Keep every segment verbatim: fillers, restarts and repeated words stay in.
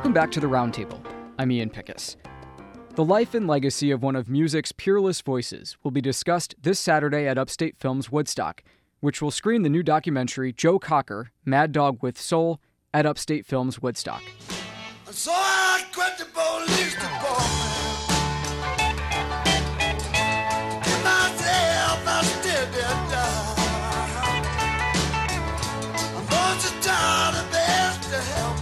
Welcome back to The Roundtable. I'm Ian Pickus. The life and legacy of one of music's peerless voices will be discussed this Saturday at Upstate Films Woodstock, which will screen the new documentary Joe Cocker, Mad Dog with Soul, at Upstate Films Woodstock. So I quit the police department. Give myself a steady job. I'm going to try the best to help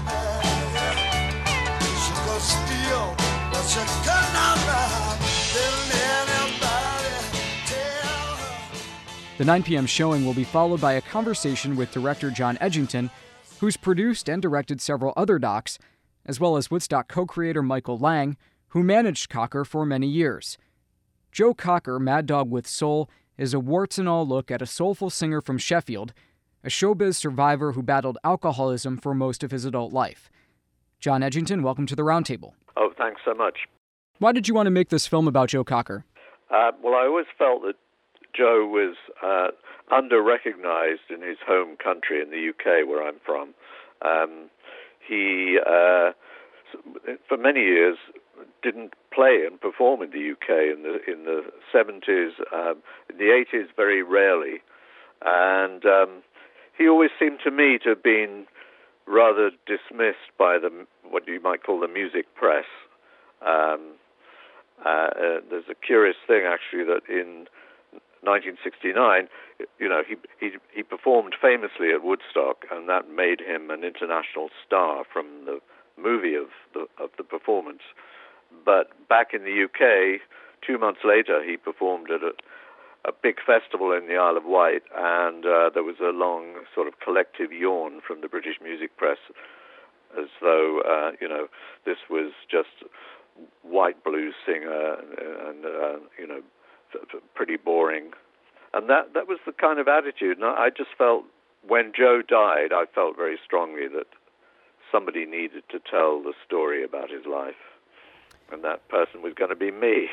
me. She could steal, but she could not rob. Didn't anybody tell her. The nine p.m. showing will be followed by a conversation with director John Edgington, who's produced and directed several other docs, as well as Woodstock co-creator Michael Lang, who managed Cocker for many years. Joe Cocker, Mad Dog with Soul, is a warts-and-all look at a soulful singer from Sheffield, a showbiz survivor who battled alcoholism for most of his adult life. John Edgington, welcome to the Roundtable. Oh, thanks so much. Why did you want to make this film about Joe Cocker? Uh, well, I always felt that Joe was uh, under-recognized in his home country in the U K, where I'm from. Um, he, uh, for many years, didn't play and perform in the U K in the in the seventies, um, in the eighties, very rarely, and um, he always seemed to me to have been rather dismissed by the what you might call the music press. Um, uh, uh, there's a curious thing, actually, that in nineteen sixty-nine, you know, he he he performed famously at Woodstock, and that made him an international star from the movie of the of the performance. But back in the U K, two months later, he performed at a, a big festival in the Isle of Wight, and uh, there was a long sort of collective yawn from the British music press, as though uh, you know this was just white blues singer and uh, you know. pretty boring. And that, that was the kind of attitude. And I just felt, when Joe died, I felt very strongly that somebody needed to tell the story about his life. And that person was going to be me.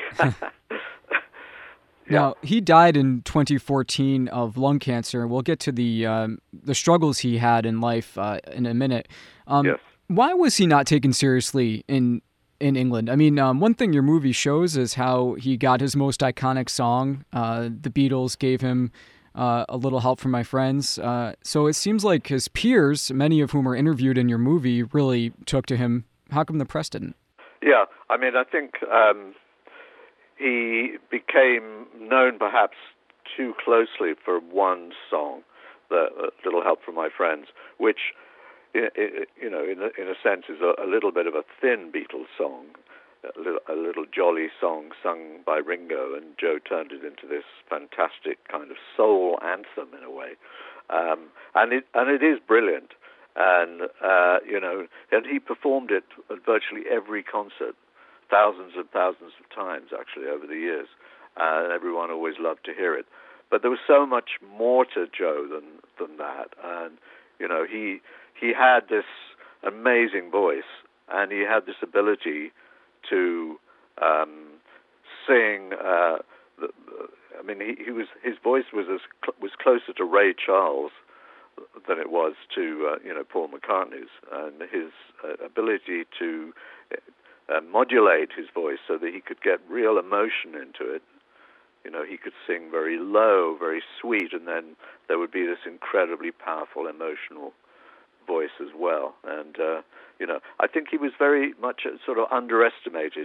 Yeah. Now, he died in twenty fourteen of lung cancer. We'll get to the um, the struggles he had in life uh, in a minute. Um, yes. Why was he not taken seriously in in England? I mean, um, one thing your movie shows is how he got his most iconic song. Uh, the Beatles gave him uh, A Little Help from My Friends. Uh, so it seems like his peers, many of whom are interviewed in your movie, really took to him. How come the press didn't? Yeah, I mean, I think um, he became known perhaps too closely for one song, the uh, Little Help from My Friends, which you know, in a, in a sense, is a, a little bit of a thin Beatles song, a little, a little jolly song sung by Ringo, and Joe turned it into this fantastic kind of soul anthem in a way, um, and it and it is brilliant, and uh, you know, and he performed it at virtually every concert, thousands and thousands of times actually over the years, uh, and everyone always loved to hear it. But there was so much more to Joe than than that, and you know, he. He had this amazing voice, and he had this ability to um, sing. Uh, the, I mean, he, he was his voice was as cl- was closer to Ray Charles than it was to uh, you know Paul McCartney's, and his uh, ability to uh, modulate his voice so that he could get real emotion into it. You know, he could sing very low, very sweet, and then there would be this incredibly powerful emotional voice as well. And uh, you know, I think he was very much sort of underestimated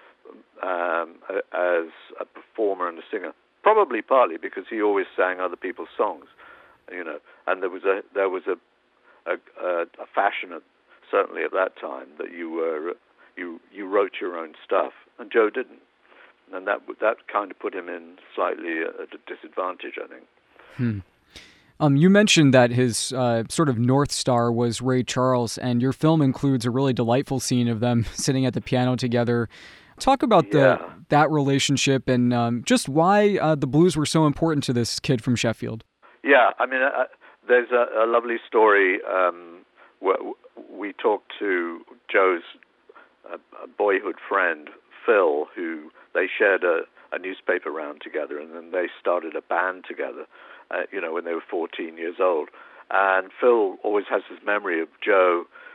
um, as a performer and a singer. Probably partly because he always sang other people's songs, you know. And there was a there was a a, a fashion, of, certainly at that time, that you were you you wrote your own stuff, and Joe didn't, and that that kind of put him in slightly at a disadvantage, I think. Hmm. Um, you mentioned that his uh, sort of North Star was Ray Charles, and your film includes a really delightful scene of them sitting at the piano together. Talk about the yeah. that relationship and um, just why uh, the blues were so important to this kid from Sheffield. Yeah, I mean, uh, there's a, a lovely story um, where we talked to Joe's uh, boyhood friend, Phil, who they shared a, a newspaper round together, and then they started a band together. Uh, you know, when they were fourteen years old. And Phil always has this memory of Joe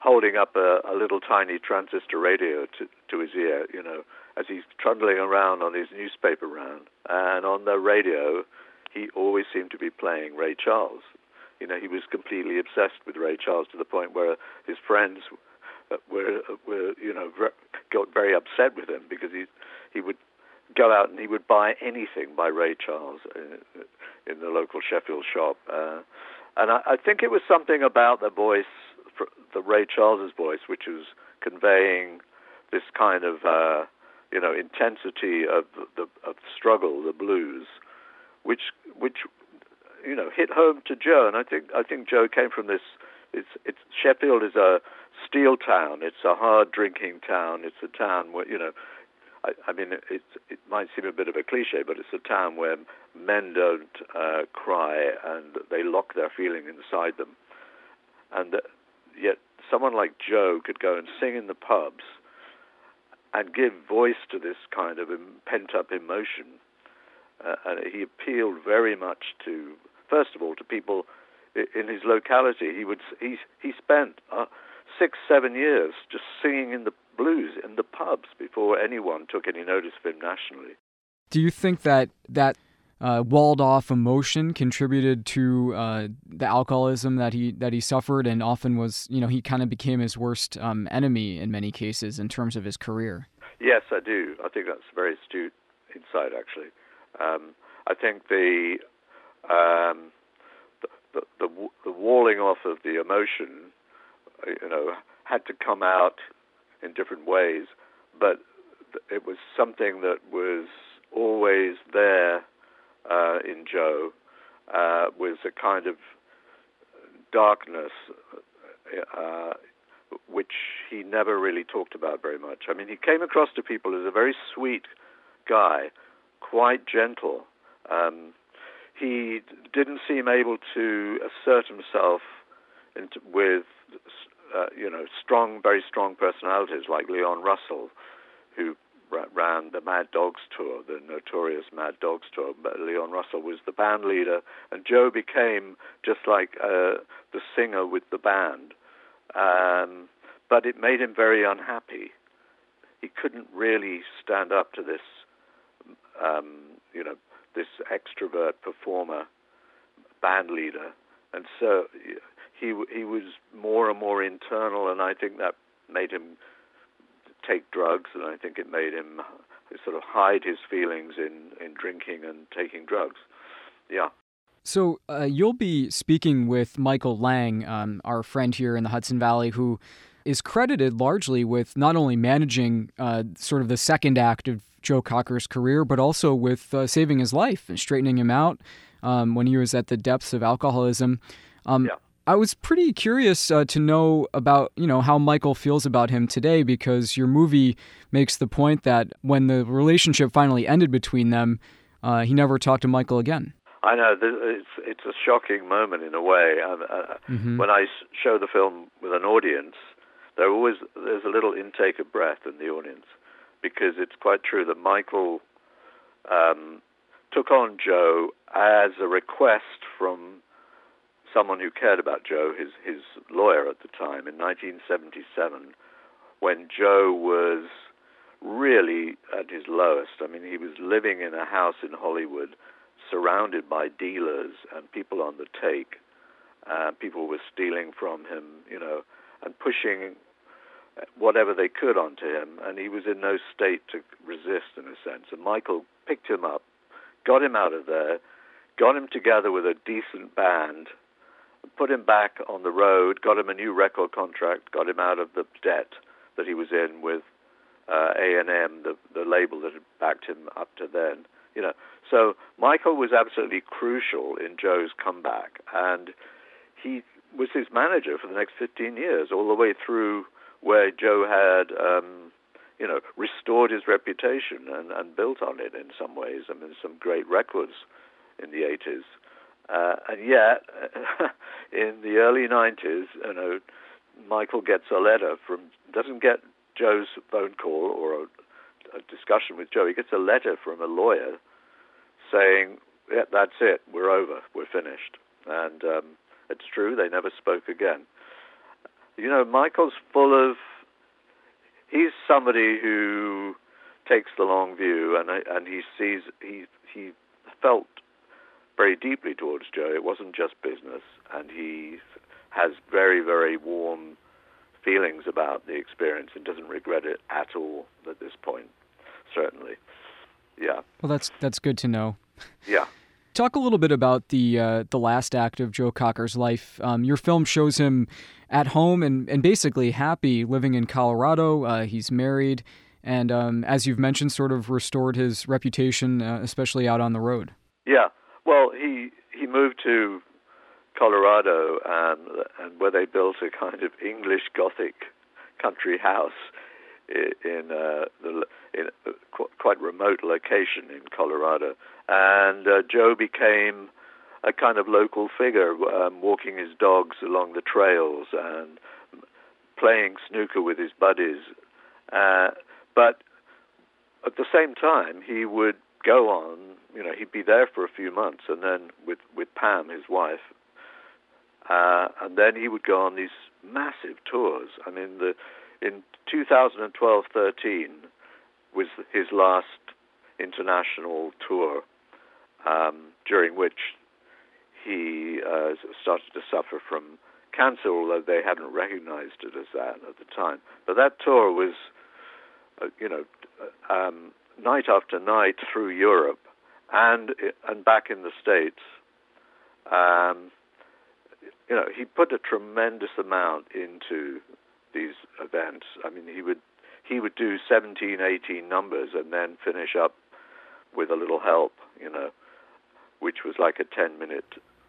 holding up a, a little tiny transistor radio to, to his ear, you know, as he's trundling around on his newspaper round. And on the radio, he always seemed to be playing Ray Charles. You know, he was completely obsessed with Ray Charles to the point where his friends were, were you know, got very upset with him because he he would go out and he would buy anything by Ray Charles in, in the local Sheffield shop. Uh, and I, I think it was something about the voice, the Ray Charles's voice, which was conveying this kind of, uh, you know, intensity of the of struggle, the blues, which which you know hit home to Joe. And I think I think Joe came from this. It's it's Sheffield is a steel town. It's a hard drinking town. It's a town where you know. I, I mean, it, it might seem a bit of a cliche, but it's a town where men don't uh, cry and they lock their feeling inside them. And uh, yet someone like Joe could go and sing in the pubs and give voice to this kind of pent-up emotion. Uh, and he appealed very much to, first of all, to people in his locality. He would he he spent uh, six, seven years just singing in the blues in the pubs before anyone took any notice of him nationally. Do you think that that uh, walled-off emotion contributed to uh, the alcoholism that he that he suffered, and often was, you know, he kind of became his worst um, enemy in many cases in terms of his career? Yes, I do. I think that's very astute insight, actually. Um, I think the, um, the, the the the walling off of the emotion, you know, had to come out in different ways, but it was something that was always there uh, in Joe, uh, was a kind of darkness uh, which he never really talked about very much. I mean, he came across to people as a very sweet guy, quite gentle. Um, he didn't seem able to assert himself into, with Uh, you know, strong, very strong personalities like Leon Russell, who ra- ran the Mad Dogs tour, the notorious Mad Dogs tour. But Leon Russell was the band leader, and Joe became just like uh, the singer with the band. Um, but it made him very unhappy. He couldn't really stand up to this, um, you know, this extrovert performer, band leader, and so he he was more and more internal, and I think that made him take drugs, and I think it made him sort of hide his feelings in, in drinking and taking drugs. Yeah. So uh, you'll be speaking with Michael Lang, um, our friend here in the Hudson Valley, who is credited largely with not only managing uh, sort of the second act of Joe Cocker's career, but also with uh, saving his life and straightening him out um, when he was at the depths of alcoholism. Um, yeah. I was pretty curious uh, to know about, you know, how Michael feels about him today, because your movie makes the point that when the relationship finally ended between them, uh, he never talked to Michael again. I know, it's it's a shocking moment in a way. Uh, mm-hmm. When I show the film with an audience, there always there's a little intake of breath in the audience, because it's quite true that Michael um, took on Joe as a request from someone who cared about Joe, his his lawyer at the time, in nineteen seventy-seven, when Joe was really at his lowest. I mean, he was living in a house in Hollywood, surrounded by dealers and people on the take. Uh, people were stealing from him, you know, and pushing whatever they could onto him, and he was in no state to resist, in a sense. And Michael picked him up, got him out of there, got him together with a decent band, put him back on the road, got him a new record contract, got him out of the debt that he was in with uh, A and M, the, the label that had backed him up to then. You know, so Michael was absolutely crucial in Joe's comeback, and he was his manager for the next fifteen years, all the way through where Joe had, um, you know, restored his reputation and, and built on it in some ways. I mean, some great records in the eighties. Uh, and yet, in the early nineties, you know, Michael gets a letter from, doesn't get Joe's phone call or a, a discussion with Joe. He gets a letter from a lawyer saying, yeah, that's it, we're over, we're finished. And um, it's true, they never spoke again. You know, Michael's full of, he's somebody who takes the long view, and and he sees, he he felt very deeply towards Joe. It wasn't just business, and he has very, very warm feelings about the experience and doesn't regret it at all at this point, certainly. Yeah. Well, that's that's good to know. Yeah. Talk a little bit about the uh, the last act of Joe Cocker's life. Um, your film shows him at home and, and basically happy living in Colorado. Uh, he's married and, um, as you've mentioned, sort of restored his reputation, uh, especially out on the road. Yeah. Well, he he moved to Colorado, and, and where they built a kind of English Gothic country house in, uh, the, in a quite remote location in Colorado. And uh, Joe became a kind of local figure, um, walking his dogs along the trails and playing snooker with his buddies. Uh, but at the same time, he would go on, you know, he'd be there for a few months, and then with, with Pam, his wife, uh, and then he would go on these massive tours. I mean, the in two thousand twelve thirteen was his last international tour, um, during which he uh, started to suffer from cancer, although they hadn't recognized it as that at the time. But that tour was, uh, you know, um, night after night through Europe and and back in the States. Um, you know, he put a tremendous amount into these events. I mean, he would he would do seventeen, eighteen numbers and then finish up with a little help, you know, which was like a ten minute,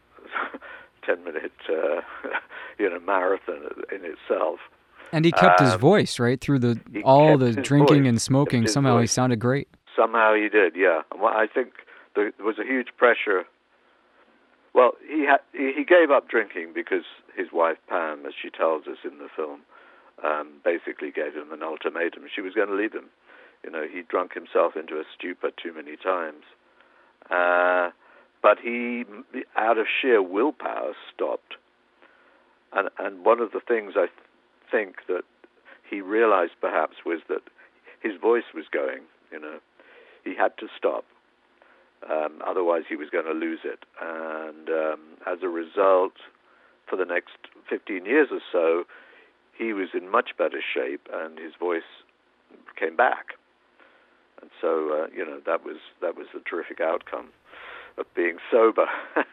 ten minute, uh, you know, marathon in itself. And he kept um, his voice, right, through the all the drinking voice, and smoking. Somehow voice. He sounded great. Somehow he did, yeah. Well, I think there was a huge pressure. Well, he ha- he gave up drinking because his wife Pam, as she tells us in the film, um, basically gave him an ultimatum. She was going to leave him. You know, he drunk himself into a stupor too many times. Uh, but he, out of sheer willpower, stopped. And and one of the things I th- think that he realized perhaps was that his voice was going, you know. He had to stop. Um, otherwise he was going to lose it. And um, as a result, for the next fifteen years or so, he was in much better shape and his voice came back. And so, uh, you know, that was that was the terrific outcome of being sober.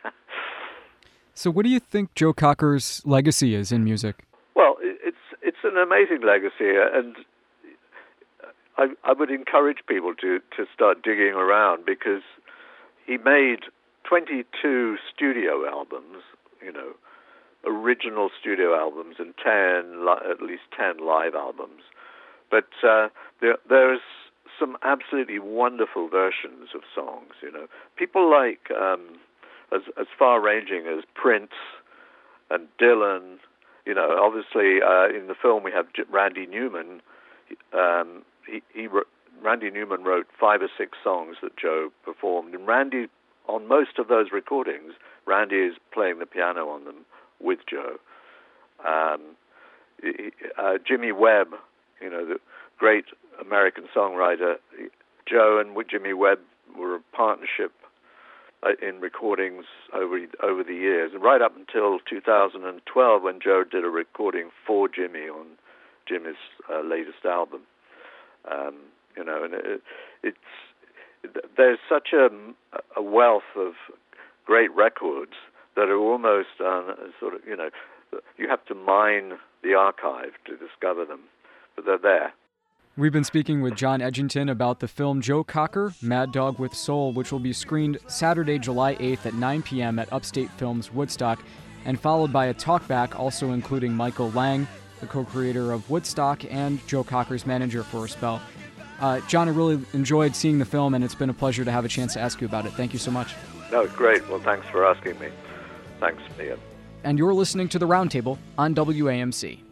So what do you think Joe Cocker's legacy is in music? Well, it's it's an amazing legacy, and I, I would encourage people to, to start digging around, because he made twenty-two studio albums, you know, original studio albums, and ten, at least ten live albums. But uh, there, there's some absolutely wonderful versions of songs, you know. People like, um, as, as far-ranging as Prince and Dylan, you know, obviously uh, in the film we have Randy Newman. Um, he, he Randy Newman wrote five or six songs that Joe performed, and Randy, on most of those recordings, Randy is playing the piano on them with Joe. Um, he, uh, Jimmy Webb, you know, the great American songwriter, Joe and Jimmy Webb were a partnership uh, in recordings over over the years, and right up until two thousand twelve, when Joe did a recording for Jimmy on Jimmy's uh, latest album. Um, you know, and it, it's there's such a, a wealth of great records that are almost uh, sort of, you know, you have to mine the archive to discover them, but they're there. We've been speaking with John Edgington about the film Joe Cocker, Mad Dog with Soul, which will be screened Saturday, July eighth at nine p.m. at Upstate Films Woodstock, and followed by a talkback also including Michael Lang, the co-creator of Woodstock and Joe Cocker's manager for a spell. Uh, John, I really enjoyed seeing the film, and it's been a pleasure to have a chance to ask you about it. Thank you so much. No, great. Well, thanks for asking me. Thanks, Ian. And you're listening to The Roundtable on W A M C.